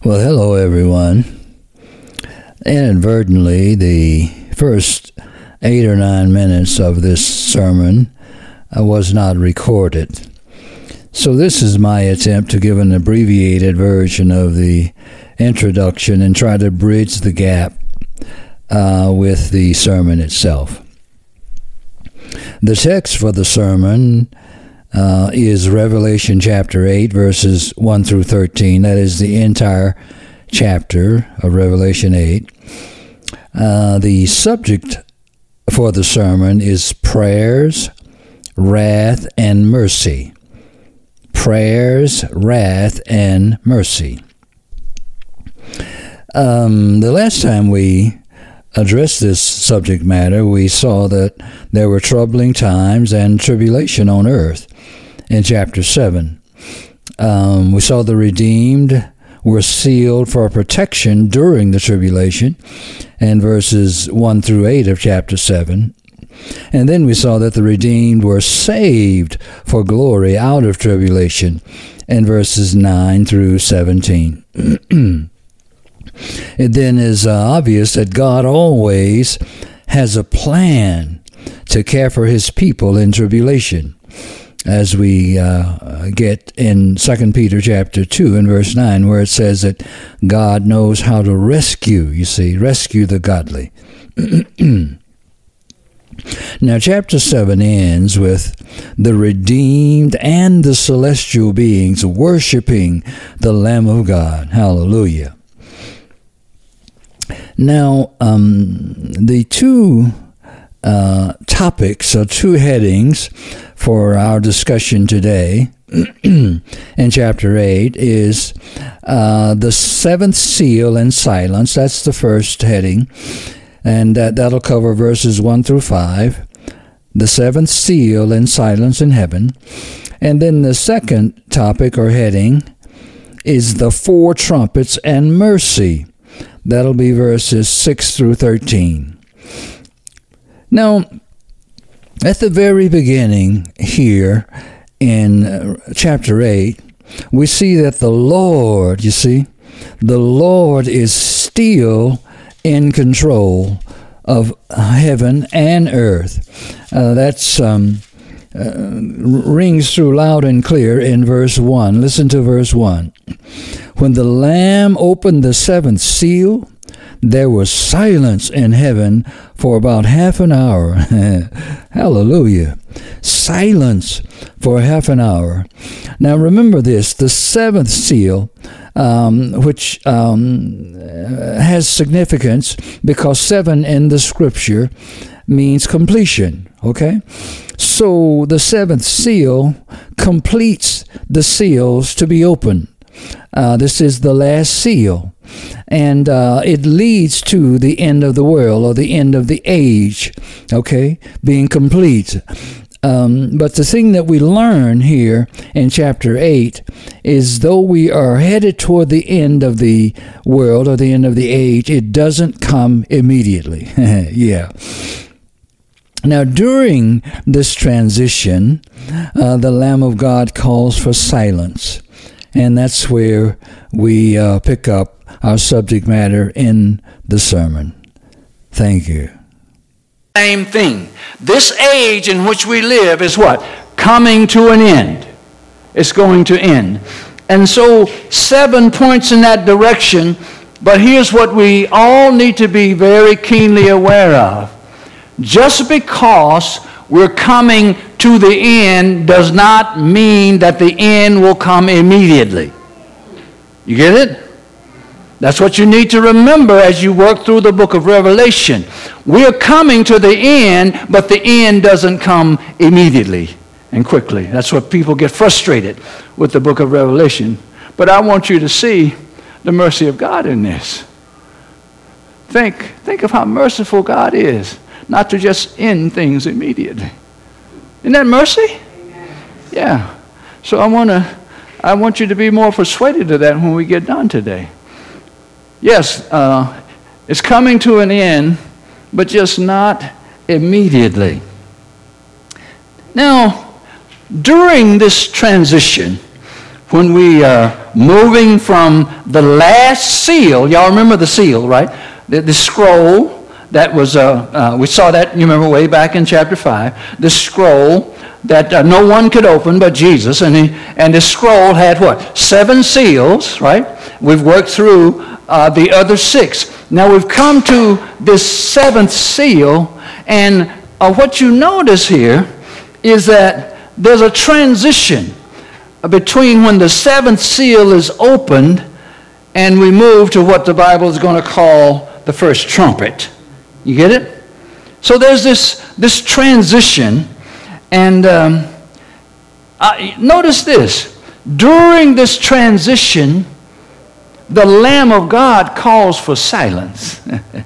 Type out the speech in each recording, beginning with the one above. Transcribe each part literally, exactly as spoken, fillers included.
Well, hello, everyone. Inadvertently, the first eight or nine minutes of this sermon uh, was not recorded. So this is my attempt to give an abbreviated version of the introduction and try to bridge the gap uh, with the sermon itself. The text for the sermon Uh, is Revelation chapter eight, verses one through thirteen. That is the entire chapter of Revelation eight. Uh, the subject for the sermon is prayers, wrath, and mercy. Prayers, wrath, and mercy. Um, the last time we addressed this subject matter, we saw that there were troubling times and tribulation on earth in chapter seven. Um, we saw the redeemed were sealed for protection during the tribulation in verses one through eight of chapter seven. And then we saw that the redeemed were saved for glory out of tribulation in verses nine through seventeen. It then is uh, obvious that God always has a plan to care for his people in tribulation, as we uh, get in Second Peter chapter two and verse nine, where it says that God knows how to rescue, you see, rescue the godly. Now, chapter seven ends with the redeemed and the celestial beings worshiping the Lamb of God. Hallelujah. Now, um, the two uh, topics or two headings for our discussion today in chapter eight is uh, the seventh seal and silence. That's the first heading, and that, that'll cover verses one through five. The seventh seal and silence in heaven. And then the second topic or heading is the four trumpets and mercy. That'll be verses six through thirteen. Now, at the very beginning here in uh, chapter eight, we see that the Lord, you see, the Lord is still in control of heaven and earth. Uh, that's um, uh, rings through loud and clear in verse one. Listen to verse one. When the Lamb opened the seventh seal, there was silence in heaven for about half an hour. Hallelujah. Silence for half an hour. Now remember this, the seventh seal, um, which um, has significance because seven in the scripture means completion, okay? So the seventh seal completes the seals to be opened. Uh, this is the last seal, and uh, it leads to the end of the world or the end of the age, okay, being complete. Um, but the thing that we learn here in chapter eight is though we are headed toward the end of the world or the end of the age, it doesn't come immediately. Yeah. Now, during this transition, uh, the Lamb of God calls for silence. And that's where we uh, pick up our subject matter in the sermon. Thank you. Same thing. This age in which we live is what? Coming to an end. It's going to end. And so seven points in that direction, but here's what we all need to be very keenly aware of. Just because we're coming to the end does not mean that the end will come immediately. You get it? That's what you need to remember as you work through the book of Revelation. We're coming to the end, but the end doesn't come immediately and quickly. That's what people get frustrated with the book of Revelation. But I want you to see the mercy of God in this. Think, think of how merciful God is, not to just end things immediately. Isn't that mercy? Amen. Yeah. So I want to, I want you to be more persuaded of that when we get done today. Yes, uh, it's coming to an end, but just not immediately. Now, during this transition, when we are moving from the last seal. Y'all remember the seal, right? The, the scroll that was, uh, uh, we saw that, you remember, way back in chapter five. The scroll that uh, no one could open but Jesus. And, he, and the scroll had what? Seven seals, right? We've worked through uh, the other six. Now we've come to this seventh seal, and uh, what you notice here is that there's a transition between when the seventh seal is opened and we move to what the Bible is going to call the first trumpet. You get it? So there's this, this transition, and um, I, notice this. During this transition, the Lamb of God calls for silence.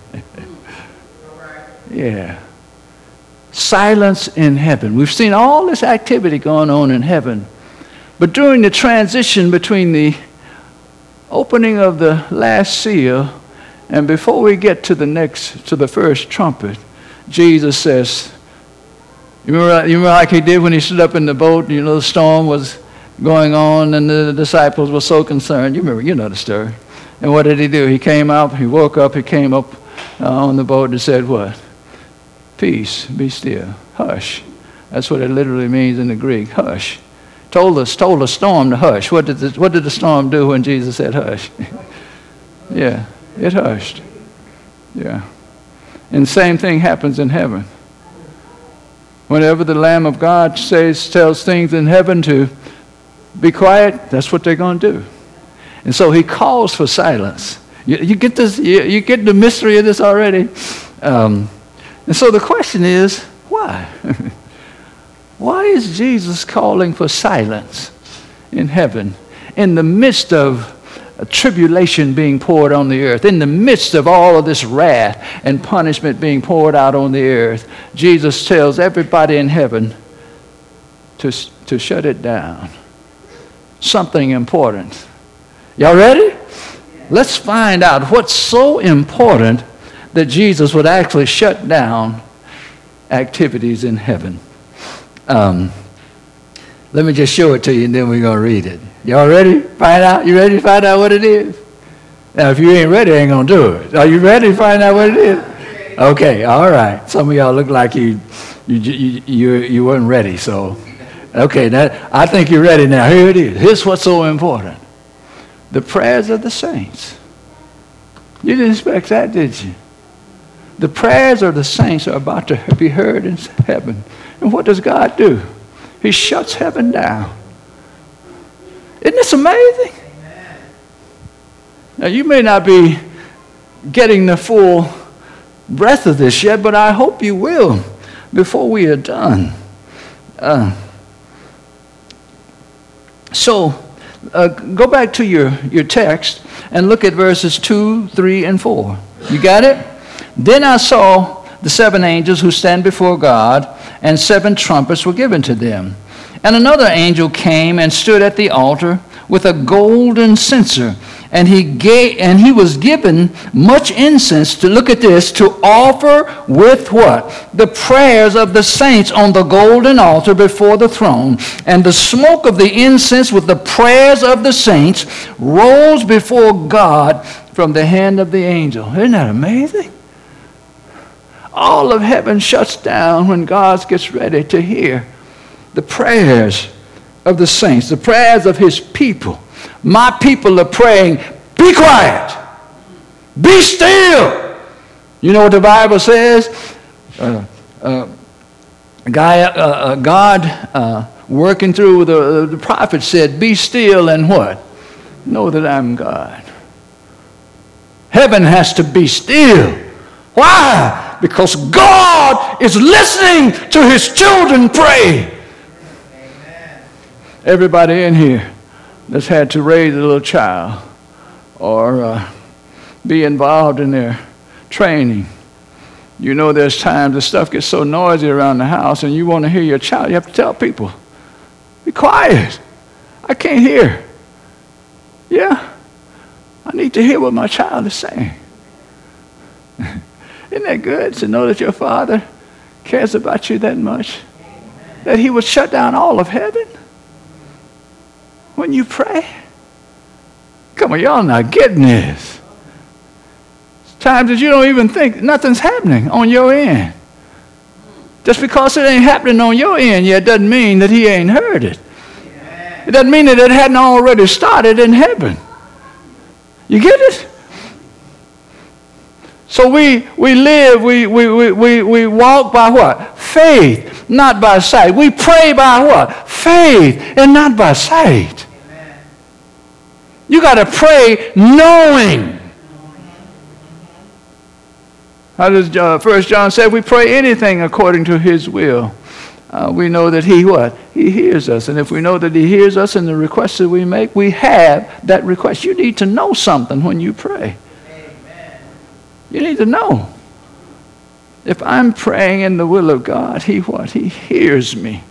Yeah. Silence in heaven. We've seen all this activity going on in heaven. But during the transition between the opening of the last seal and before we get to the next, to the first trumpet, Jesus says, you remember, you remember like he did when he stood up in the boat, you know, the storm was going on and the disciples were so concerned. You remember, you know the story. And what did he do? He came up, he woke up, he came up uh, on the boat and said what? Peace, be still, hush. That's what it literally means in the Greek, hush. Told us, told the storm to hush. What did the, what did the storm do when Jesus said hush? Yeah, it hushed. Yeah. And the same thing happens in heaven. Whenever the Lamb of God says, tells things in heaven to be quiet, that's what they're going to do. And so he calls for silence. You, you get this, you, you get the mystery of this already. Um, and so the question is, why? Why is Jesus calling for silence in heaven in the midst of a tribulation being poured on the earth, in the midst of all of this wrath and punishment being poured out on the earth? Jesus tells everybody in heaven to, to shut it down. Something important. Y'all ready? Let's find out what's so important that Jesus would actually shut down activities in heaven. Um, let me just show it to you, and then we're going to read it. Y'all ready? Find out? You ready to find out what it is? Now, if you ain't ready, I ain't going to do it. Are you ready to find out what it is? Okay, all right. Some of y'all look like you you you you, you weren't ready, so okay. That, I think you're ready now. Here it is. Here's what's so important. The prayers of the saints. You didn't expect that, did you? The prayers of the saints are about to be heard in heaven. And what does God do? He shuts heaven down. Isn't this amazing? Now, you may not be getting the full breadth of this yet, but I hope you will before we are done. Uh, so, uh, go back to your, your text and look at verses two, three, and four. You got it? Then I saw the seven angels who stand before God, and seven trumpets were given to them. And another angel came and stood at the altar with a golden censer, and he gave, and he was given much incense to, look at this, to offer with what? The prayers of the saints on the golden altar before the throne. And the smoke of the incense with the prayers of the saints rose before God from the hand of the angel. Isn't that amazing? All of heaven shuts down when God gets ready to hear the prayers of the saints, the prayers of his people. My people are praying, be quiet, be still. You know what the Bible says? Uh, uh, guy, uh, uh, God uh, working through the, the prophet said, be still and what? Know that I'm God. Heaven has to be still. Why? Because God is listening to his children pray. Amen. Everybody in here that's had to raise a little child or uh, be involved in their training, you know there's times the stuff gets so noisy around the house and you want to hear your child. You have to tell people, be quiet. I can't hear. Yeah, I need to hear what my child is saying. Isn't that good to know that your Father cares about you that much? That he would shut down all of heaven? when you pray? Come on, y'all not getting this. Times that you don't even think nothing's happening on your end. Just because it ain't happening on your end yet doesn't mean that he ain't heard it. It doesn't mean that it hadn't already started in heaven. You get it? So we we live, we we we we, we walk by what? Faith, not by sight. We pray by what? Faith and not by sight. Amen. You got to pray knowing. How does uh, First John say? We pray anything according to his will. Uh, we know that he what? He hears us. And if we know that he hears us in the requests that we make, we have that request. You need to know something when you pray. Amen. You need to know. If I'm praying in the will of God, he what? He hears me.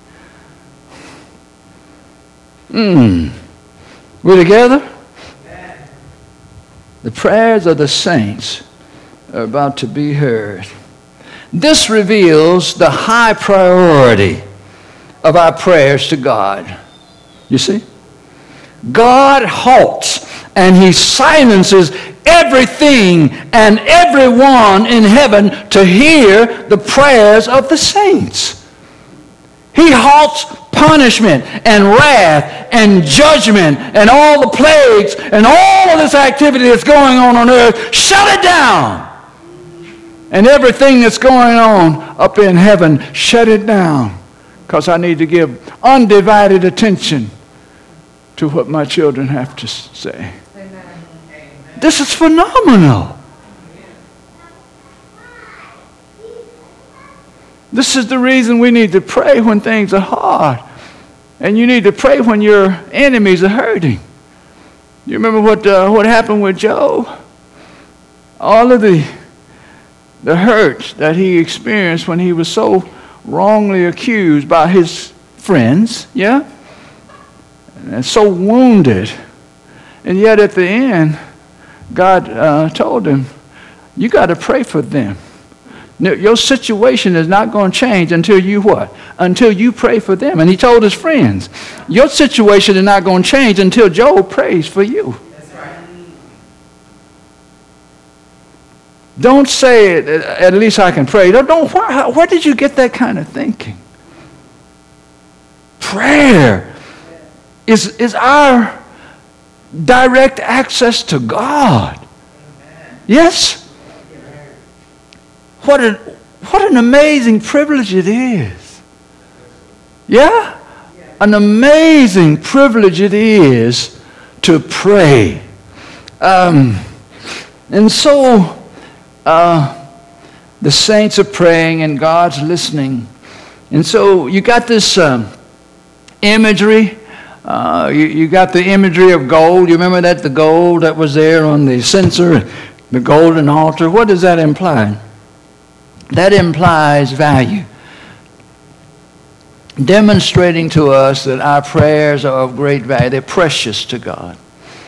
Mm. We together? Amen. The prayers of the saints are about to be heard. This reveals the high priority of our prayers to God. You see? God halts and he silences everything and everyone in heaven to hear the prayers of the saints. He halts punishment and wrath and judgment and all the plagues and all of this activity that's going on on earth. Shut it down. And everything that's going on up in heaven, shut it down. Because I need to give undivided attention to what my children have to say. Amen. This is phenomenal. This is the reason we need to pray when things are hard. And you need to pray when your enemies are hurting. You remember what, uh, what happened with Job? All of the The hurt that he experienced when he was so wrongly accused by his friends, yeah? And so wounded. And yet at the end, God uh, told him, you got to pray for them. Your situation is not going to change until you what? Until you pray for them. And he told his friends, your situation is not going to change until Job prays for you. Don't say it, at least I can pray. Don't, don't where, where did you get that kind of thinking? Prayer is, is our direct access to God. Yes? What an, what an amazing privilege it is. Yeah? An amazing privilege it is to pray. Um, and so... Uh, the saints are praying and God's listening. And so you got this um, imagery. Uh, you, you got the imagery of gold. You remember that? The gold that was there on the censer, the golden altar. What does that imply? That implies value. Demonstrating to us that our prayers are of great value. They're precious to God.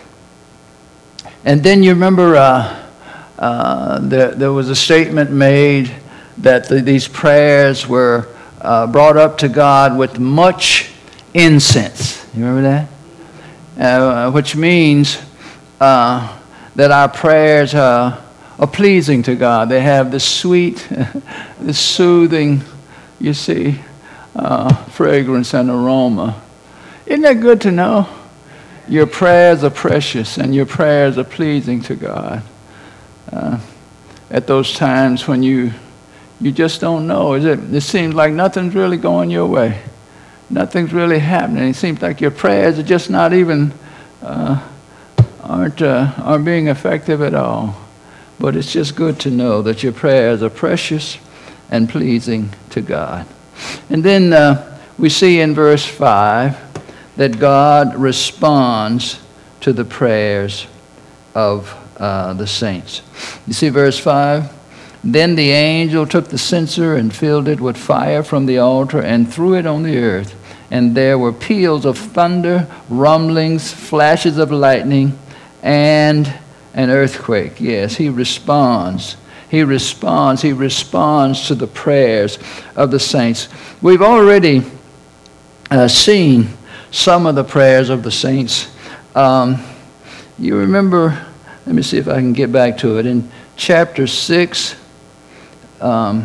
And then you remember... Uh, Uh, there, there was a statement made that the, these prayers were uh, brought up to God with much incense. You remember that? Uh, which means uh, that our prayers are, are pleasing to God. They have the sweet, the soothing, you see, uh, fragrance and aroma. Isn't that good to know? Your prayers are precious and your prayers are pleasing to God. Uh, at those times when you you just don't know. Is it, it seems like nothing's really going your way. Nothing's really happening. It seems like your prayers are just not even, uh, aren't, uh, aren't being effective at all. But it's just good to know that your prayers are precious and pleasing to God. And then uh, we see in verse five that God responds to the prayers of Uh, the saints. You see verse five? Then the angel took the censer and filled it with fire from the altar and threw it on the earth. And there were peals of thunder, rumblings, flashes of lightning, and an earthquake. Yes, he responds. He responds. He responds to the prayers of the saints. We've already uh, seen some of the prayers of the saints. Um, you remember, let me see if I can get back to it. In chapter six, um,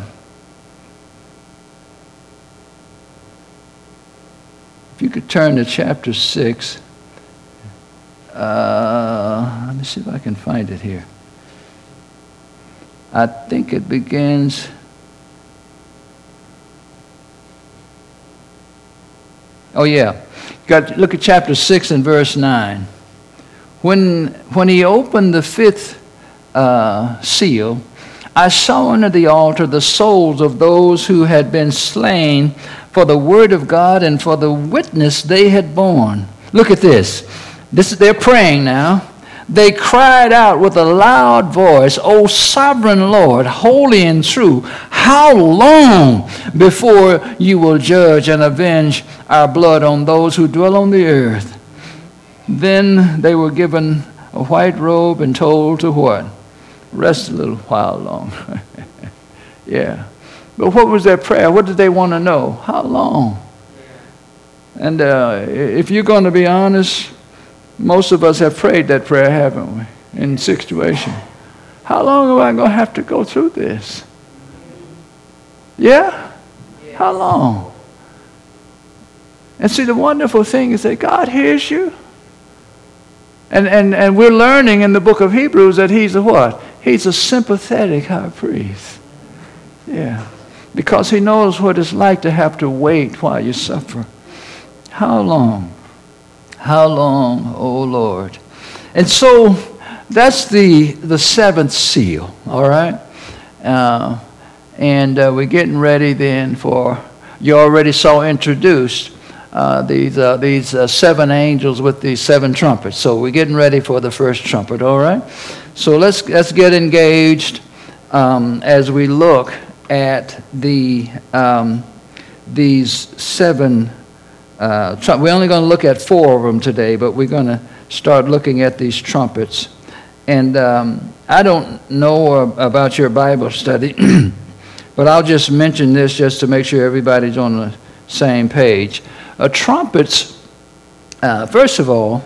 if you could turn to chapter six, uh, let me see if I can find it here. I think it begins... Oh, yeah. Got, look at chapter six and verse nine. When, when he opened the fifth uh, seal, I saw under the altar the souls of those who had been slain for the word of God and for the witness they had borne. Look at this. This they're praying now. They cried out with a loud voice, O sovereign Lord, holy and true, how long before you will judge and avenge our blood on those who dwell on the earth? Then they were given a white robe and told to what? Rest a little while longer. Yeah. But what was their prayer? What did they want to know? How long? And uh, if you're going to be honest, most of us have prayed that prayer, haven't we, in situation? How long am I going to have to go through this? Yeah? How long? And see, the wonderful thing is that God hears you. And, and, and we're learning in the book of Hebrews that he's a what? He's a sympathetic high priest. Yeah. Because he knows what it's like to have to wait while you suffer. How long? How long, O Lord? And so that's the, the seventh seal, all right? Uh, and uh, we're getting ready then for, you already saw introduced uh, these, uh, these uh, seven angels with these seven trumpets. So we're getting ready for the first trumpet, all right? So let's, let's get engaged um, as we look at the um, these seven Uh, we're only going to look at four of them today, but we're going to start looking at these trumpets. And um, I don't know about your Bible study, but I'll just mention this just to make sure everybody's on the same page. Uh, trumpets, uh, first of all,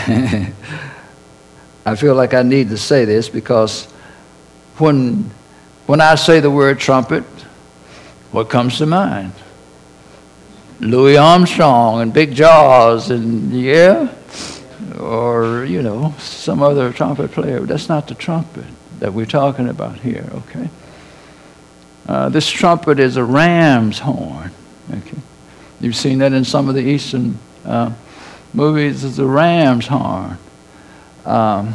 I feel like I need to say this because when, when I say the word trumpet, what comes to mind? Louis Armstrong and Big Jaws and, yeah, or, you know, some other trumpet player. That's not the trumpet that we're talking about here, okay? Uh, this trumpet is a ram's horn, okay? You've seen that in some of the Eastern uh, movies. It's a ram's horn. Um,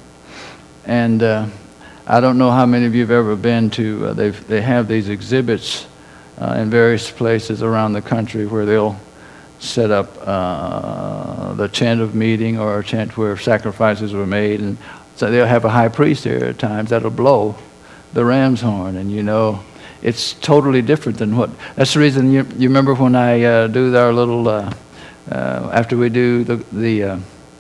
and uh, I don't know how many of you have ever been to, uh, they've, they have these exhibits Uh, in various places around the country where they'll set up uh, the tent of meeting or a tent where sacrifices were made. And so they'll have a high priest there at times that'll blow the ram's horn. And you know, it's totally different than what, that's the reason you, you remember when I uh, do our little, uh, uh, after we do the, the, uh,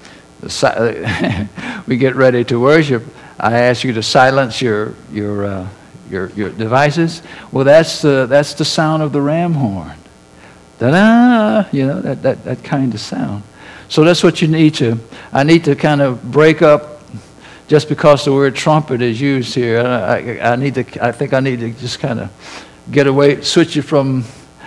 the we get ready to worship, I ask you to silence your, your, uh, Your, your devices. Well, that's the that's the sound of the ram horn. Da-da, you know, that, that, that kind of sound. So that's what you need to, I need to kind of break up just because the word trumpet is used here. I, I, I need to, I think I need to just kind of get away, switch it from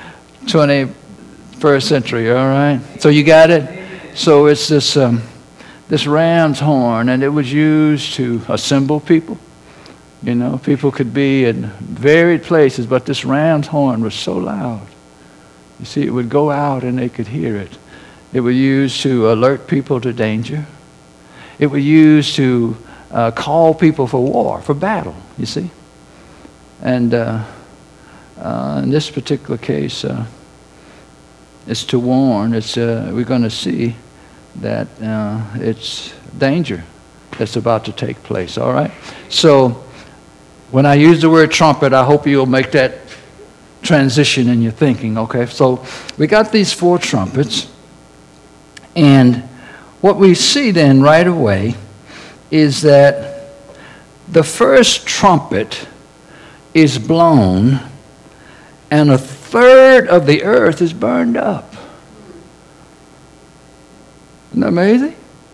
twenty-first century, all right? So you got it? So it's this, um, this ram's horn, and it was used to assemble people. You know, people could be in varied places, but this ram's horn was so loud. You see, it would go out and they could hear it. It was used to alert people to danger. It was used to uh, call people for war, for battle, you see. And uh, uh, in this particular case, uh, it's to warn. It's uh, we're going to see that uh, it's danger that's about to take place, all right? So when I use the word trumpet, I hope you'll make that transition in your thinking, okay? So we got these four trumpets, and what we see then right away is that the first trumpet is blown, and a third of the earth is burned up. Isn't that amazing?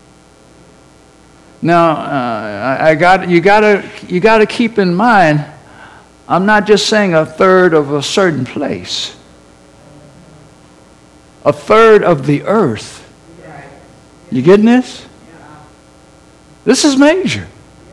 Now, uh, I, I got you got to you got to keep in mind, I'm not just saying a third of a certain place. A third of the earth. You getting this? This is major.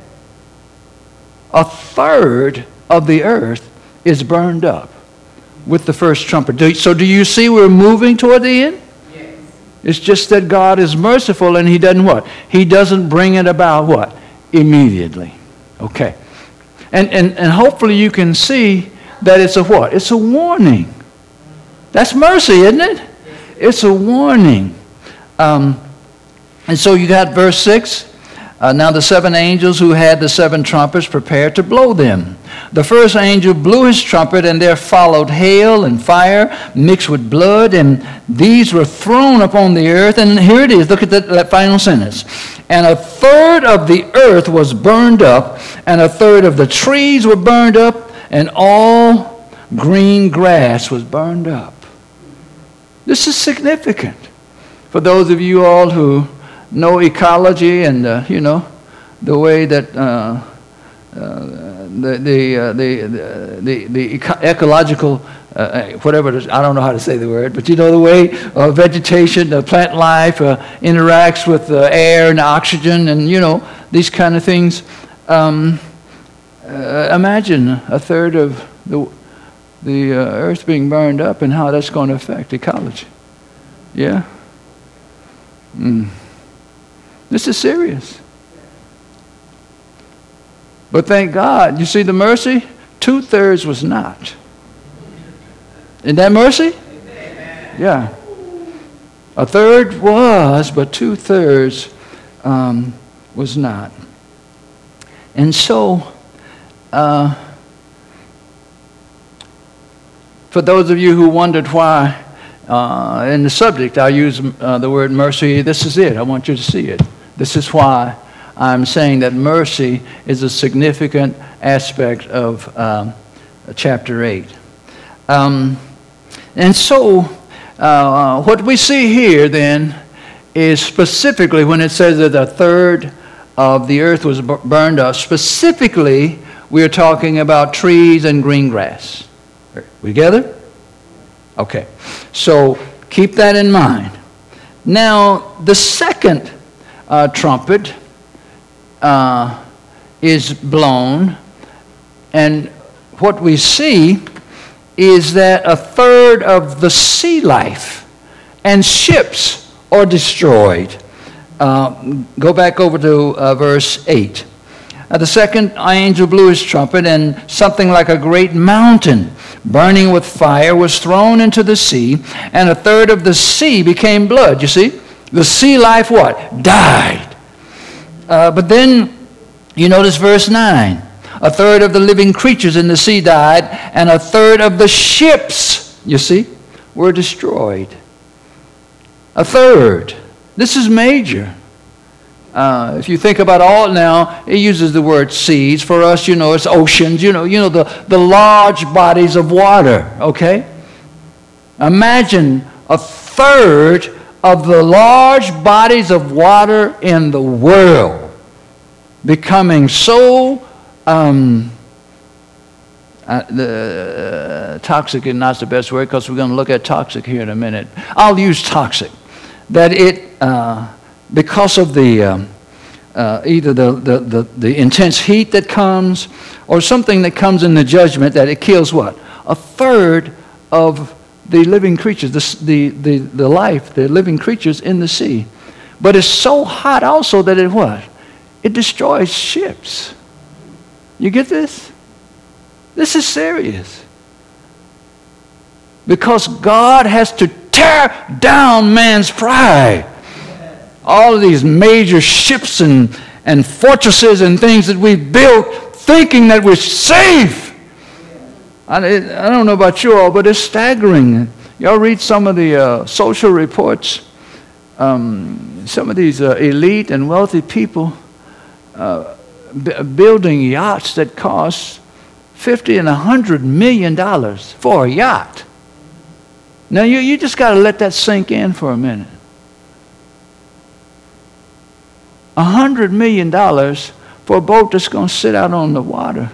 A third of the earth is burned up with the first trumpet. Do, so do you see we're moving toward the end? Yes. It's just that God is merciful and he doesn't what? He doesn't bring it about what? Immediately. Okay. And, and, and hopefully you can see that it's a what? It's a warning. That's mercy, isn't it? It's a warning. Um, and so you got verse six. Uh, now the seven angels who had the seven trumpets prepared to blow them. The first angel blew his trumpet, and there followed hail and fire mixed with blood, and these were thrown upon the earth. And here it is. Look at that, that final sentence. And a third of the earth was burned up, and a third of the trees were burned up, and all green grass was burned up. This is significant for those of you all who know ecology and, uh, you know, the way that uh, uh, the, the, uh, the, the, the, the eco- ecological, uh, whatever it is, I don't know how to say the word, but you know the way uh, vegetation, uh, plant life uh, interacts with uh, air and oxygen and, you know, these kind of things. Um, uh, imagine a third of the, the uh, earth being burned up and how that's going to affect ecology. Yeah? Mm. This is serious. But thank God, you see the mercy? Two-thirds was not. Isn't that mercy? Amen. Yeah. A third was, but two-thirds um, was not. And so, uh, for those of you who wondered why, uh, in the subject I use uh, the word mercy, this is it. I want you to see it. This is why I'm saying that mercy is a significant aspect of um, chapter eight. Um, and so, uh, what we see here then is specifically when it says that a third of the earth was b- burned up, specifically we are talking about trees and green grass. We together? Okay. So keep that in mind. Now, the second uh, trumpet uh, is blown, and what we see is that a third of the sea life and ships are destroyed. Uh, go back over to uh, verse eight. Uh, the second angel blew his trumpet, and something like a great mountain burning with fire was thrown into the sea, and a third of the sea became blood. You see? The sea life what? Died. Uh, but then you notice verse nine. A third of the living creatures in the sea died, and a third of the ships, you see, were destroyed. A third. This is major. Uh, if you think about all now, it uses the word seas. For us, you know, it's oceans, you know, you know the, the large bodies of water, okay? Imagine a third of the large bodies of water in the world becoming so um, uh, the, uh, toxic is not the best word because we're going to look at toxic here in a minute. I'll use toxic. That it... Uh, Because of the um, uh, either the, the, the, the intense heat that comes or something that comes in the judgment that it kills what? A third of the living creatures, the, the, the, the life, the living creatures in the sea. But it's so hot also that it what? It destroys ships. You get this? This is serious. Because God has to tear down man's pride. All of these major ships and, and fortresses and things that we built thinking that we're safe. I, I don't know about you all, but it's staggering. Y'all read some of the uh, social reports. Um, some of these uh, elite and wealthy people uh, b- building yachts that cost fifty and a hundred million dollars for a yacht. Now you, you just got to let that sink in for a minute. a hundred million dollars for a boat that's going to sit out on the water.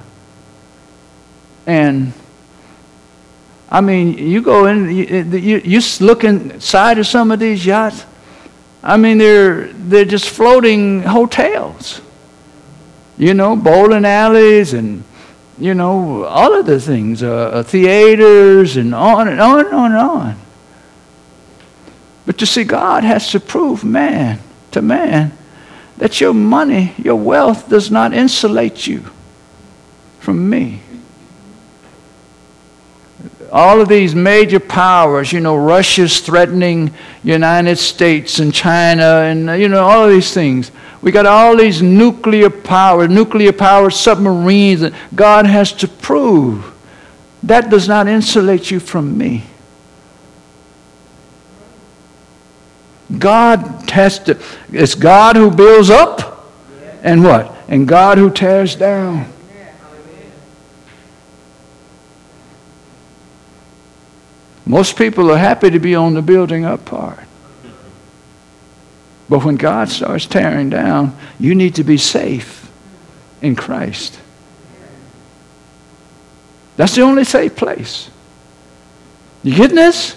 And I mean, you go in, you, you, you look inside of some of these yachts. I mean, they're they're just floating hotels. You know, bowling alleys and, you know, all of the things, uh, theaters and on and on and on and on. But you see, God has to prove man to man that your money, your wealth does not insulate you from me. All of these major powers, you know, Russia's threatening United States and China and, you know, all of these things. We got all these nuclear power, nuclear powered submarines that God has to prove. That does not insulate you from me. God has to, it's God who builds up and what? And God who tears down. Most people are happy to be on the building up part. But when God starts tearing down, you need to be safe in Christ. That's the only safe place. You getting this?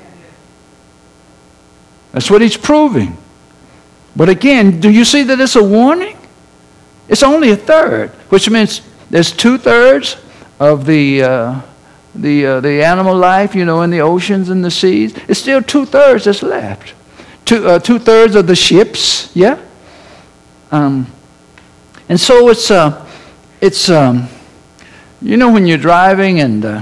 That's what he's proving. But again, do you see that it's a warning? It's only a third, which means there's two-thirds of the... Uh, The uh, the animal life, you know, in the oceans and the seas. It's still two-thirds that's left. Two, uh, two-thirds of the ships, yeah? Um, and so it's, uh, it's um, you know, when you're driving and, uh,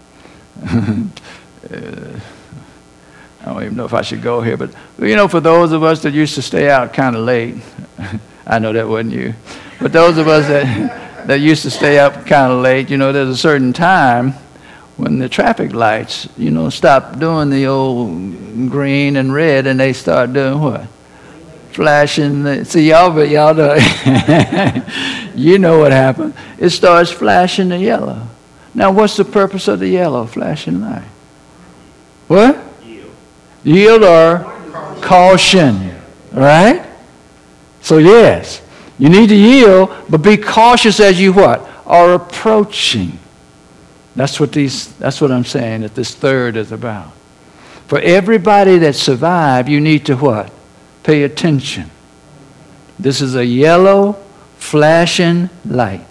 I don't even know if I should go here, but, you know, for those of us that used to stay out kind of late, I know that wasn't you, but those of us that, that used to stay up kind of late, you know, there's a certain time when the traffic lights, you know, stop doing the old green and red, and they start doing what? Flashing. The, see, y'all, but y'all know, you know what happened. It starts flashing the yellow. Now, what's the purpose of the yellow flashing light? What? Yield. Yield or caution, right? So, yes, you need to yield, but be cautious as you what? Are approaching. That's what these. That's what I'm saying that this third is about. For everybody that survived, you need to what? Pay attention. This is a yellow, flashing light.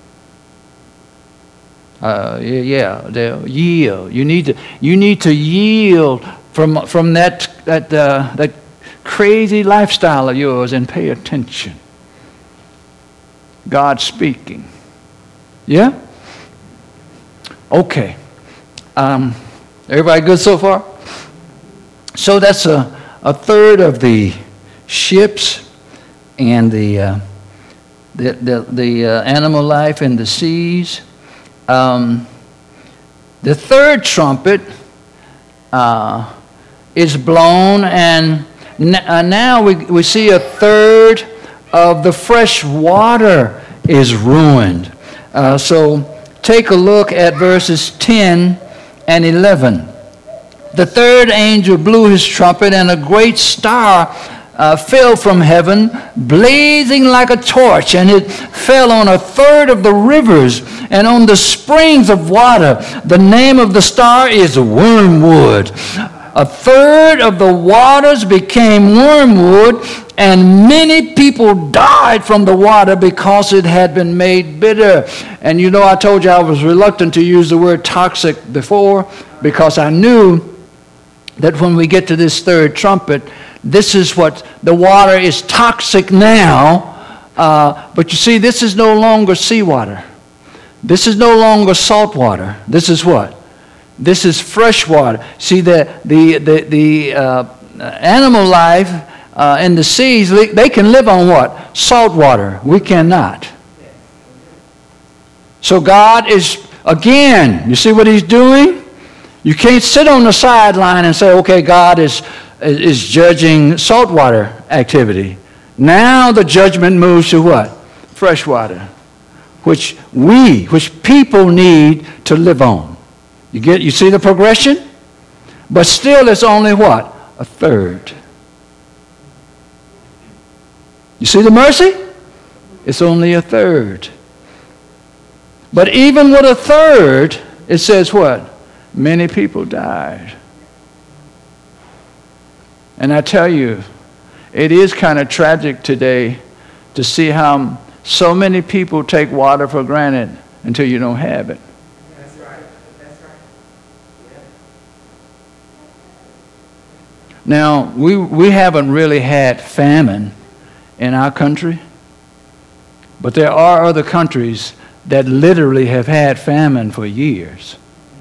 Uh, yeah, yeah, the yield. You need to. You need to yield from from that that uh, that crazy lifestyle of yours and pay attention. God speaking. Yeah. Okay. Um, everybody good so far? So that's a, a third of the ships and the uh, the the, the uh, animal life in the seas. Um, the third trumpet uh, is blown, and n- uh, now we we see a third of the fresh water is ruined. Uh, so. Take a look at verses ten and eleven. The third angel blew his trumpet, and a great star uh, fell from heaven, blazing like a torch, and it fell on a third of the rivers and on the springs of water. The name of the star is Wormwood. A third of the waters became wormwood, and many people died from the water because it had been made bitter. And you know, I told you I was reluctant to use the word toxic before because I knew that when we get to this third trumpet, this is what the water is toxic now. Uh, but you see, this is no longer seawater. This is no longer salt water. This is what? This is fresh water. See, the the the, the uh, animal life uh, in the seas, they can live on what? Salt water. We cannot. So God is, again, you see what he's doing? You can't sit on the sideline and say, okay, God is, is judging saltwater activity. Now the judgment moves to what? Fresh water, which we, which people need to live on. You get, you see the progression? But still it's only what? A third. You see the mercy? It's only a third. But even with a third, it says what? Many people died. And I tell you, it is kind of tragic today to see how so many people take water for granted until you don't have it. That's right. That's right. Yeah. Now, we, we haven't really had famine in our country, but there are other countries that literally have had famine for years.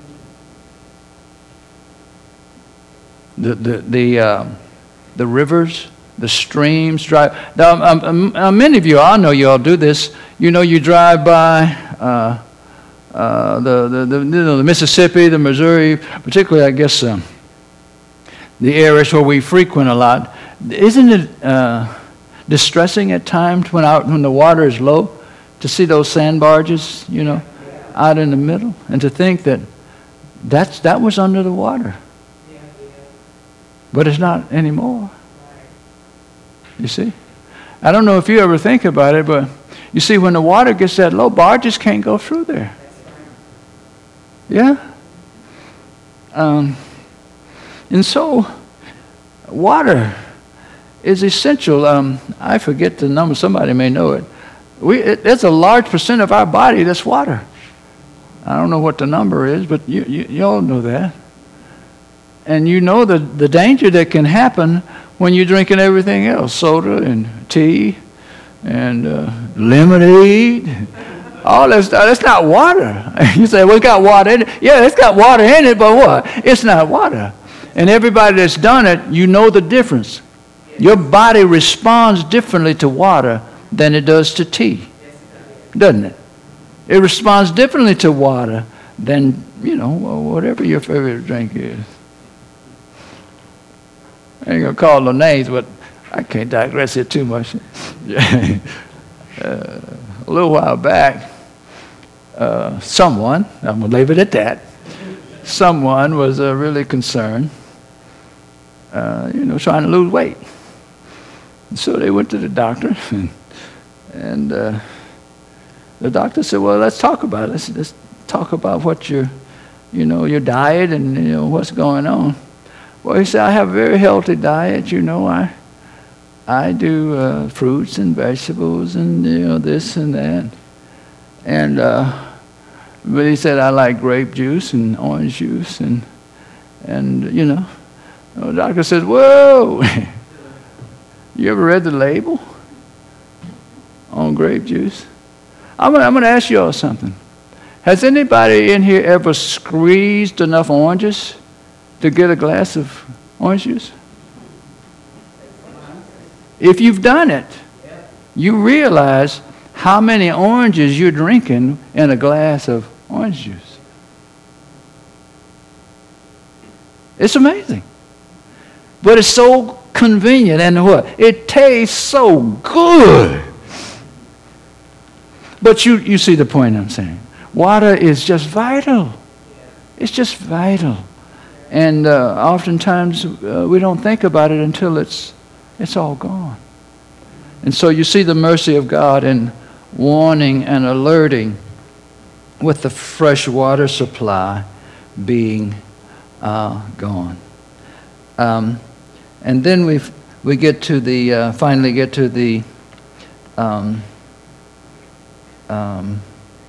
The, the, the, uh, the rivers, the streams drive. Now, um, um, uh, many of you, I know you all do this. You know, you drive by uh, uh, the, the, the, you know, the Mississippi, the Missouri, particularly, I guess, um, the areas where we frequent a lot. Isn't it uh, distressing at times when out when the water is low to see those sand barges, you know, out in the middle, and to think that that's that was under the water, but it's not anymore. You see, I don't know if you ever think about it, but you see, when the water gets that low, barges can't go through there. Yeah. Um, and so, water is essential. Um, I forget the number. Somebody may know it. We it, it's a large percent of our body that's water. I don't know what the number is, but you you, you all know that. And you know the, the danger that can happen when you're drinking everything else, soda and tea and uh, lemonade, all that stuff. That's not water. You say, well, it's got water in it. Yeah, it's got water in it, but what? It's not water. And everybody that's done it, you know the difference. Your body responds differently to water than it does to tea, doesn't it? It responds differently to water than, you know, whatever your favorite drink is. I ain't going to call no names, but I can't digress here too much. uh, a little while back, uh, someone, I'm going to leave it at that, someone was uh, really concerned, uh, you know, trying to lose weight. And so they went to the doctor, and, and uh, the doctor said, well, let's talk about it. Let's, let's talk about what your, you know, your diet and, you know, what's going on. Well, he said, I have a very healthy diet, you know. I I do uh, fruits and vegetables and, you know, this and that. And, uh, but he said, I like grape juice and orange juice and, and you know. The doctor says, whoa, you ever read the label on grape juice? I'm gonna, I'm gonna ask you all something. Has anybody in here ever squeezed enough oranges to get a glass of orange juice? If you've done it, you realize how many oranges you're drinking in a glass of orange juice. It's amazing. But it's so convenient, and what? It tastes so good. But you, you see the point I'm saying. Water is just vital. It's just vital. And uh, oftentimes uh, we don't think about it until it's it's all gone. And so you see the mercy of God in warning and alerting with the fresh water supply being uh, gone. Um, and then we we get to the uh, finally get to the um, um,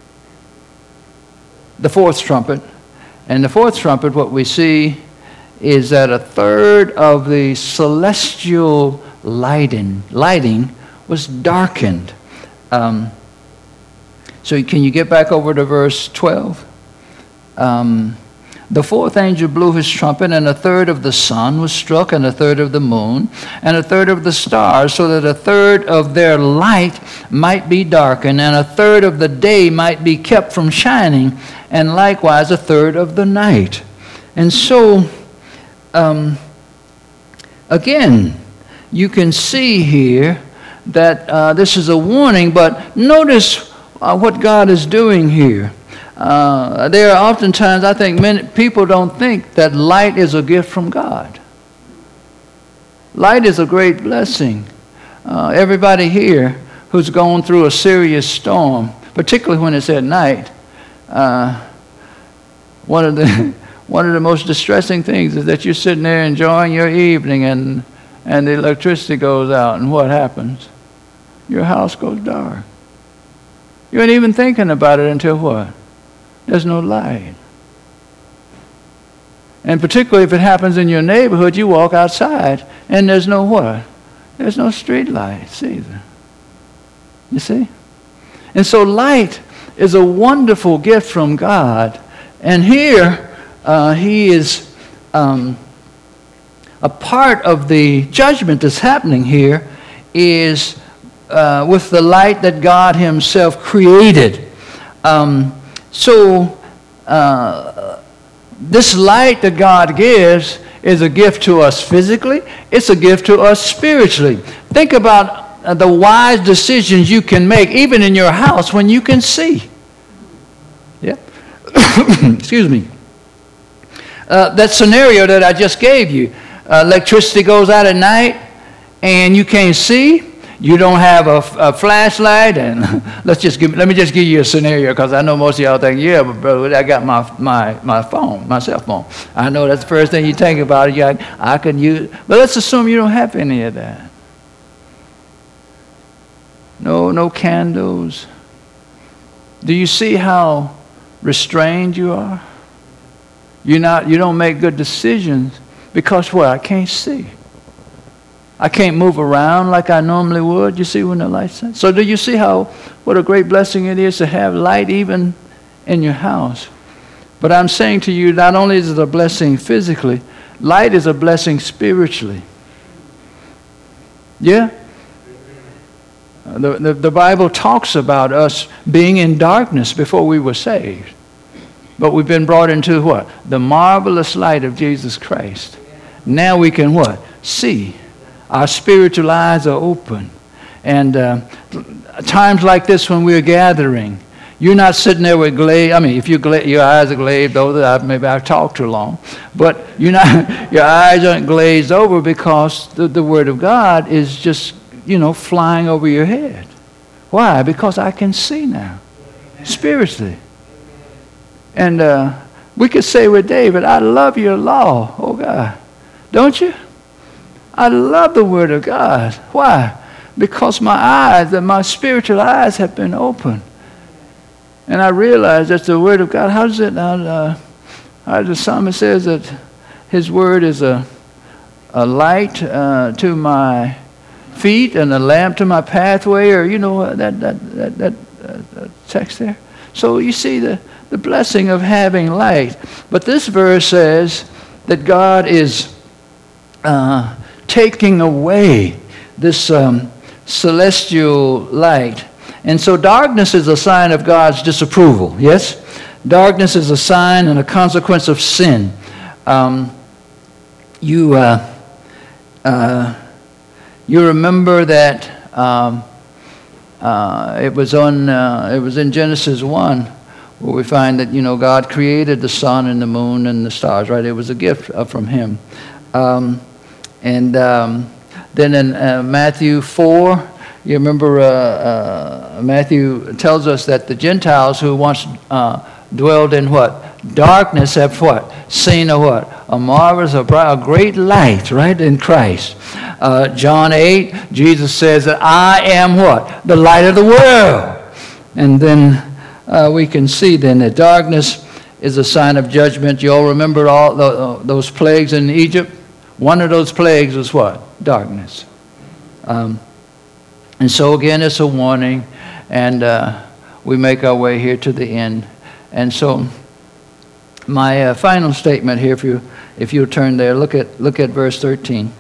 the fourth trumpet. And the fourth trumpet, what we see is that a third of the celestial lighting, lighting was darkened. Um, so can you get back over to verse twelve? Um, the fourth angel blew his trumpet, and a third of the sun was struck, and a third of the moon, and a third of the stars, so that a third of their light might be darkened, and a third of the day might be kept from shining, and likewise a third of the night. And so, um, again, you can see here that uh, this is a warning, but notice uh, what God is doing here. Uh, there are oftentimes, I think, many people don't think that light is a gift from God. Light is a great blessing. uh, everybody here who's gone through a serious storm, particularly when it's at night, uh, one of the one of the most distressing things is that you're sitting there enjoying your evening and and the electricity goes out, and what happens? Your house goes dark. You ain't even thinking about it until what? There's no light. And particularly if it happens in your neighborhood, you walk outside and there's no what? There's no street lights either. You see? And so light is a wonderful gift from God. And here, uh, he is um, a part of the judgment that's happening here is uh, with the light that God himself created. Um, so uh, this light that God gives is a gift to us physically. It's a gift to us spiritually. Think about uh, the wise decisions you can make, even in your house, when you can see. Yeah. Excuse me. Uh, that scenario that I just gave you, uh, electricity goes out at night and you can't see. You don't have a, a flashlight, and let's just give, let me just give you a scenario, because I know most of y'all think, yeah, but brother, I got my my my phone, my cell phone. I know that's the first thing you think about. You got, I can use, but let's assume you don't have any of that. No, no candles. Do you see how restrained you are? You're not. You don't make good decisions because what? I can't see. I can't move around like I normally would. You see when the light's on? So do you see how, what a great blessing it is to have light even in your house? But I'm saying to you, not only is it a blessing physically, light is a blessing spiritually. Yeah? The, the, the Bible talks about us being in darkness before we were saved. But we've been brought into what? The marvelous light of Jesus Christ. Now we can what? See. Our spiritual eyes are open. And uh, times like this when we're gathering, you're not sitting there with glaze. I mean, if you gla- your eyes are glazed over, I, maybe I've talked too long. But you're not, your eyes aren't glazed over because the, the Word of God is just, you know, flying over your head. Why? Because I can see now, spiritually. And uh, we could say with David, I love your law, oh God. Don't you? I love the Word of God. Why? Because my eyes, and my spiritual eyes have been opened. And I realize that the Word of God, how does it, uh, how the psalmist says that his Word is a, a light uh, to my feet and a lamp to my pathway, or you know that, that, that, that uh, text there. So you see the, the blessing of having light. But this verse says that God is uh, taking away this um, celestial light. And so darkness is a sign of God's disapproval, yes? Darkness is a sign and a consequence of sin. Um, you, uh, uh, you remember that um, uh, it was on, uh, it was in Genesis one where we find that, you know, God created the sun and the moon and the stars, right? It was a gift uh, from Him. Um, And um, then in uh, Matthew four, you remember uh, uh, Matthew tells us that the Gentiles who once uh, dwelled in what? Darkness have what? Seen a what? A marvelous, a, bright, a great light, right, in Christ. Uh, John eight, Jesus says that I am what? The light of the world. And then uh, we can see then that darkness is a sign of judgment. You all remember all the, uh, those plagues in Egypt? One of those plagues was what? Darkness. Um, and so again, it's a warning, and uh, we make our way here to the end. And so, my uh, final statement here, if you if you'll turn there, look at look at verse thirteen.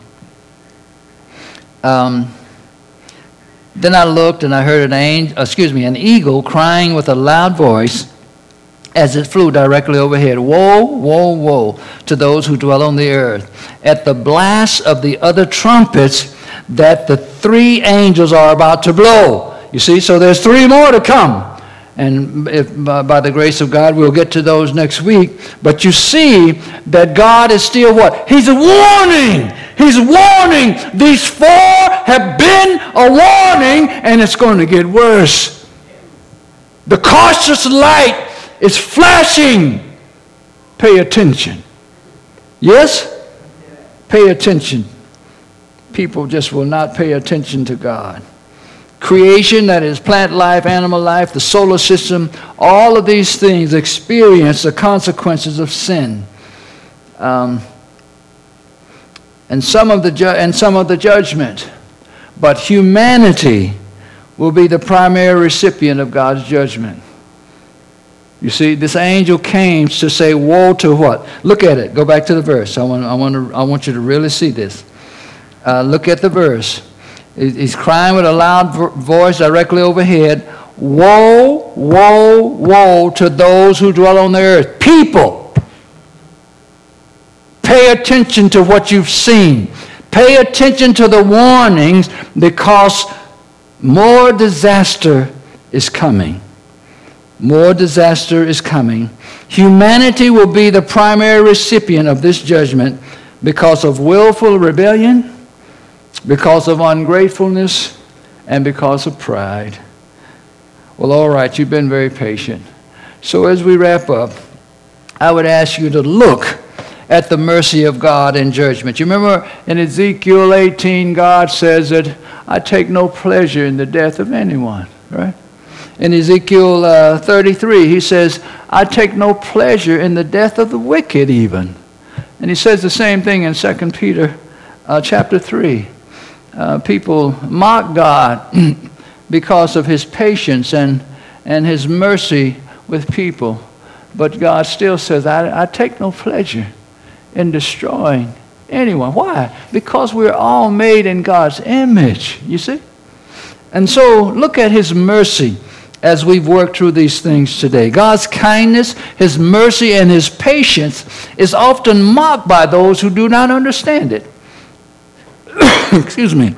Um, then I looked, and I heard an angel, excuse me, an eagle crying with a loud voice, as it flew directly overhead. Woe, woe, woe to those who dwell on the earth, at the blast of the other trumpets that the three angels are about to blow. You see, so there's three more to come. And if, uh, by the grace of God, we'll get to those next week. But you see that God is still what? He's a warning. He's warning. These four have been a warning, and it's going to get worse. The cautious light is flashing. Pay attention. Yes? Pay attention. People just will not pay attention to God. Creation, that is plant life, animal life, the solar system, all of these things experience the consequences of sin. Um, and some of the ju- and some of the judgment. But humanity will be the primary recipient of God's judgment. You see, this angel came to say, woe to what? Look at it. Go back to the verse. I want, I want, to, I want you to really see this. Uh, look at the verse. He's crying with a loud voice directly overhead. Woe, woe, woe to those who dwell on the earth. People, pay attention to what you've seen. Pay attention to the warnings, because more disaster is coming. More disaster is coming. Humanity will be the primary recipient of this judgment because of willful rebellion, because of ungratefulness, and because of pride. Well, all right, you've been very patient. So as we wrap up, I would ask you to look at the mercy of God in judgment. You remember in Ezekiel eighteen, God says that I take no pleasure in the death of anyone, right? In Ezekiel uh, thirty-three, he says, I take no pleasure in the death of the wicked even. And he says the same thing in Second Peter uh, chapter three. Uh, people mock God because of his patience and, and his mercy with people. But God still says, I, I take no pleasure in destroying anyone. Why? Because we're all made in God's image, you see? And so look at his mercy as we've worked through these things today. God's kindness, his mercy, and his patience is often mocked by those who do not understand it. Excuse me.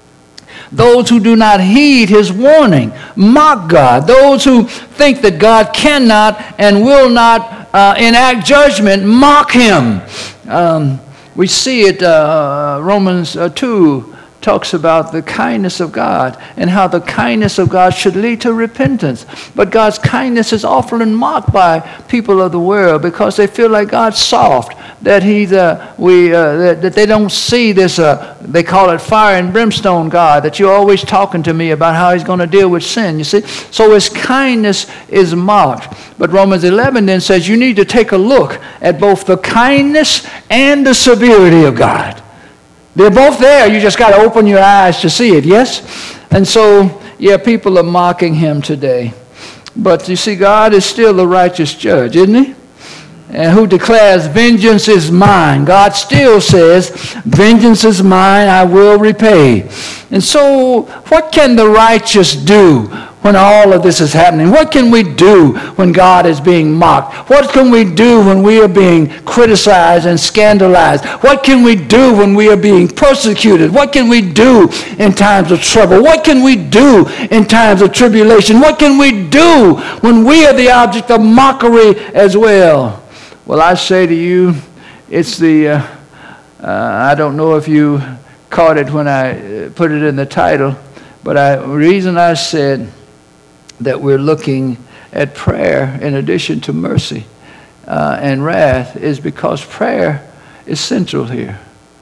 Those who do not heed his warning mock God. Those who think that God cannot and will not uh, enact judgment mock him. Um, we see it, uh, Romans uh, two talks about the kindness of God and how the kindness of God should lead to repentance. But God's kindness is often mocked by people of the world because they feel like God's soft, that he's uh, we uh, that, that they don't see this. Uh, they call it fire and brimstone God. That you're always talking to me about how he's going to deal with sin. You see, so his kindness is mocked. But Romans eleven then says you need to take a look at both the kindness and the severity of God. They're both there. You just got to open your eyes to see it, yes? And so, yeah, people are mocking him today. But you see, God is still the righteous judge, isn't he? And who declares, vengeance is mine. God still says, vengeance is mine, I will repay. And so, what can the righteous do when all of this is happening? What can we do when God is being mocked? What can we do when we are being criticized and scandalized? What can we do when we are being persecuted? What can we do in times of trouble? What can we do in times of tribulation? What can we do when we are the object of mockery as well? Well, I say to you, it's the, uh, uh, I don't know if you caught it when I put it in the title, but I, the reason I said that we're looking at prayer in addition to mercy uh, and wrath is because prayer is central here.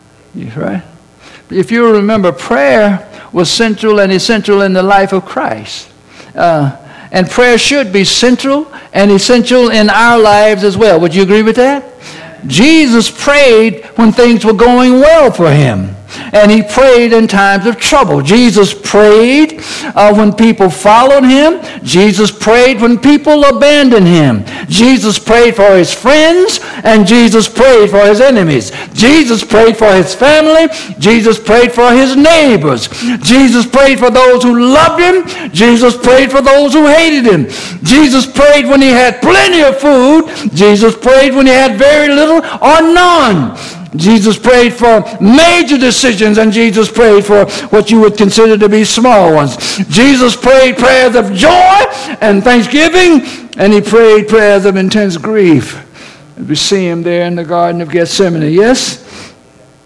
Right? If you remember, prayer was central and essential in the life of Christ. Uh, and prayer should be central and essential in our lives as well. Would you agree with that? Jesus prayed when things were going well for him. And he prayed in times of trouble. Jesus prayed uh, when people followed him. Jesus prayed when people abandoned him. Jesus prayed for his friends, and Jesus prayed for his enemies. Jesus prayed for his family. Jesus prayed for his neighbors. Jesus prayed for those who loved him. Jesus prayed for those who hated him. Jesus prayed when he had plenty of food. Jesus prayed when he had very little or none. Jesus prayed for major decisions, and Jesus prayed for what you would consider to be small ones. Jesus prayed prayers of joy and thanksgiving, and he prayed prayers of intense grief. We see him there in the Garden of Gethsemane, yes?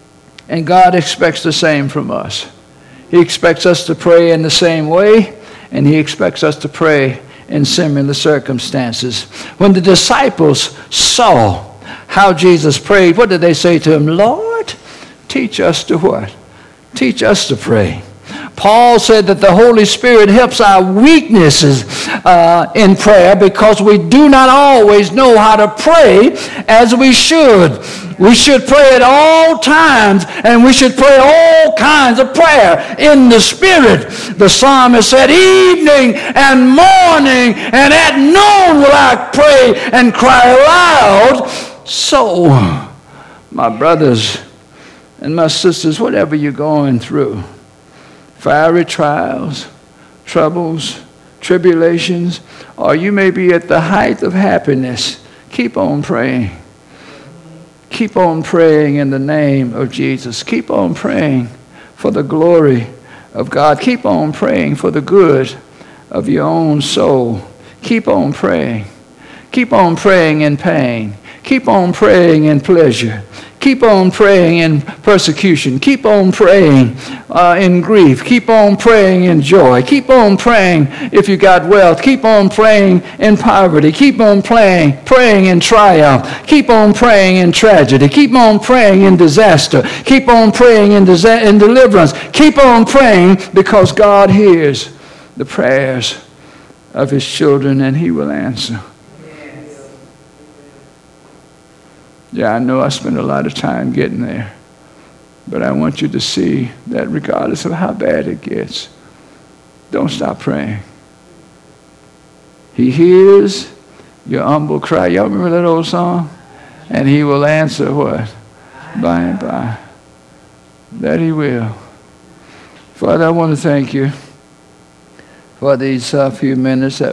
And God expects the same from us. He expects us to pray in the same way, and he expects us to pray in similar circumstances. When the disciples saw how Jesus prayed, what did they say to him? Lord, teach us to what? Teach us to pray. Paul said that the Holy Spirit helps our weaknesses uh, in prayer because we do not always know how to pray as we should. We should pray at all times, and we should pray all kinds of prayer in the Spirit. The psalmist said, evening and morning and at noon will I pray and cry aloud. So, my brothers and my sisters, whatever you're going through, fiery trials, troubles, tribulations, or you may be at the height of happiness, keep on praying. Keep on praying in the name of Jesus. Keep on praying for the glory of God. Keep on praying for the good of your own soul. Keep on praying. Keep on praying in pain. Keep on praying in pleasure. Keep on praying in persecution. Keep on praying uh, in grief. Keep on praying in joy. Keep on praying if you got wealth. Keep on praying in poverty. Keep on praying, praying in triumph. Keep on praying in tragedy. Keep on praying in disaster. Keep on praying in, disa- in deliverance. Keep on praying because God hears the prayers of his children and he will answer. Yeah, I know I spent a lot of time getting there. But I want you to see that regardless of how bad it gets, don't stop praying. He hears your humble cry. Y'all remember that old song? And he will answer what? By and by. That he will. Father, I want to thank you for these uh, few minutes that